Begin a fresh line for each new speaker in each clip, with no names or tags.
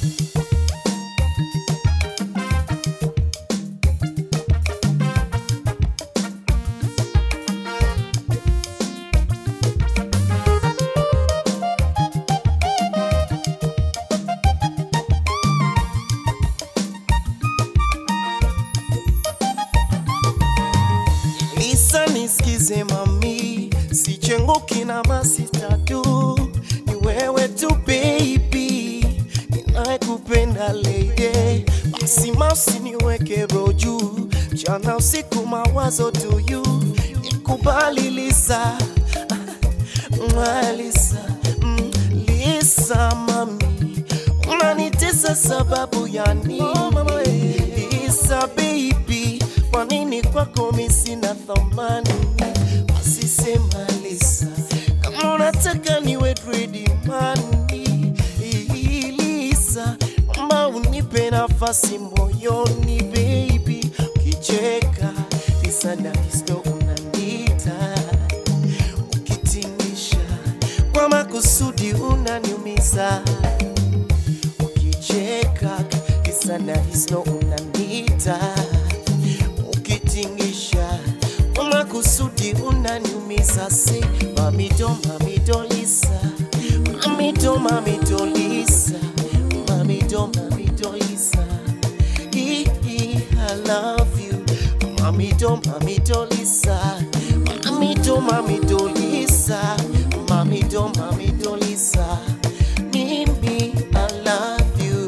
Nisikize mami, sichenguki na masista tu, ni wewe tu baby, ninayekupenda lady. Basi masi niweke roju, jana usiku mawazo to you, nikubali Lisa, Lisa mami, unanitesa sababu ya nini? Lisa baby, kwa nini kwako mimi sina thamani? Basi sema Lisa, kama unataka niwe ready mani. Lisa, mama unipe nafasi moyoni baby. Ukicheka Lisa na histo unanita, ukitingisha kwa makusudi unaniumiza. Ukicheka Lisa na histo unanita, ukitingisha kwa makusudi unaniumiza. Say mami don't Lisa, mami don't Lisa, mami don't Lisa. I love you, mami don't Lisa, mami don't Lisa, mami don't Lisa. Mimi I love you.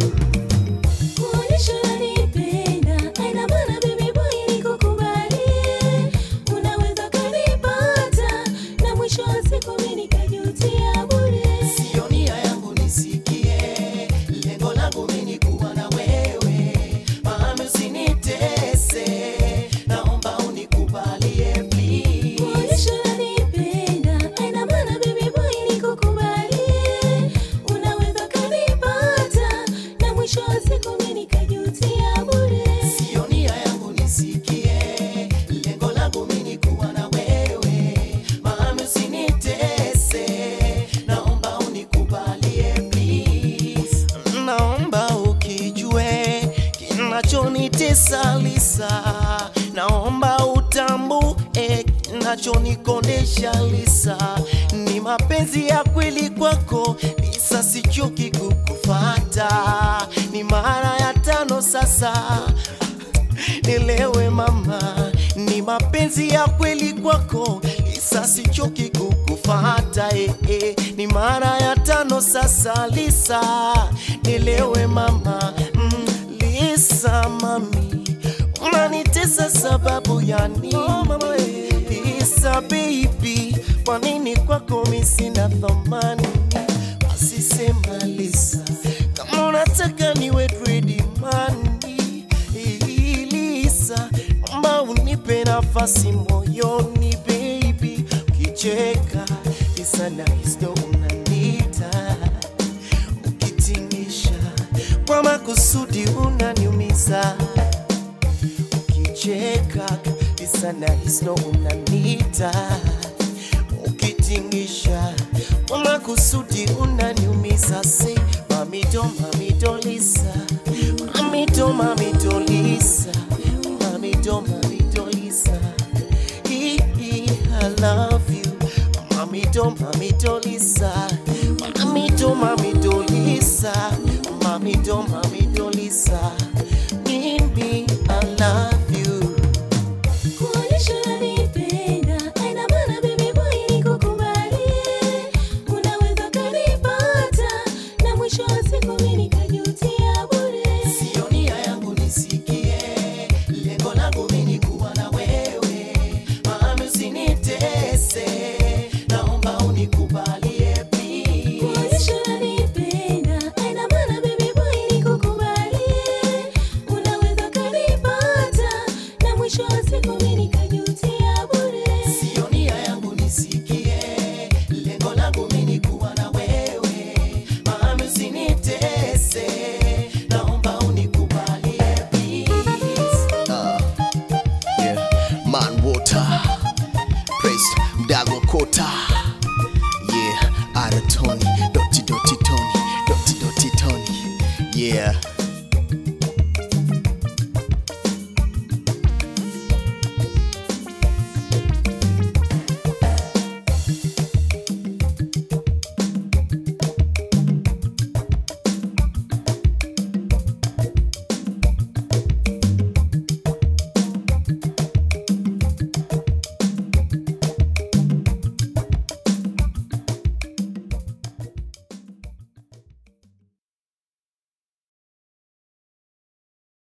Kinachonitesa Lisa, naomba utambue kinachonikodesha Lisa, ni mapenzi ya kweli kwako Lisa, sichoki kukufuata, ni mara ya 5 sasa. Nielewe mama, ni mapenzi ya kweli kwako Lisa, sichoki kukufuata, ni mara ya 5 sasa Lisa. Nielewe mama, Lisa mami, unanitesa sababu ya nini? Lisa baby, kwa nini kwako mimi sina thamani? Basi sema Lisa, kama unataka niwe ready mani. Lisa, mama unipe nafasi moyoni baby. Ukicheka Lisa na histo unanita, ukitingisha kwa makusudi unaniumiza. Ukicheka Lisa na histo unanita, ukitingisha kwa makusudi unaniumiza. Say mami don't Lisa, mami don't Lisa, mami don't Lisa. I love you, mami don't Lisa, mami don't Lisa, mami don't Lisa. Mimi I love you.
Yeah.